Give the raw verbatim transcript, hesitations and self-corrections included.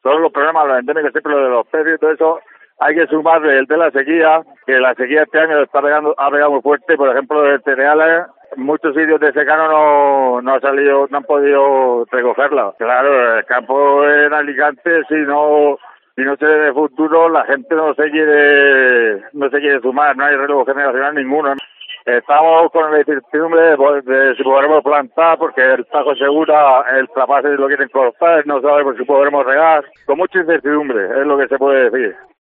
Son los problemas, los endémicos, siempre lo de los precios y todo eso. Hay que sumarle el de la sequía, que la sequía este año está pegando, ha pegado muy fuerte. Por ejemplo, de cereales, muchos sitios de secano no, no ha salido, no han podido recogerla. Claro, el campo en Alicante, si no, si no se ve de futuro, la gente no se quiere, no se quiere sumar, no hay relevo generacional ninguno. Estamos con la incertidumbre de, de si podremos plantar, porque el Tajo Segura, el Trapase lo quieren cortar, no sabemos si podremos regar. Con mucha incertidumbre, es lo que se puede decir.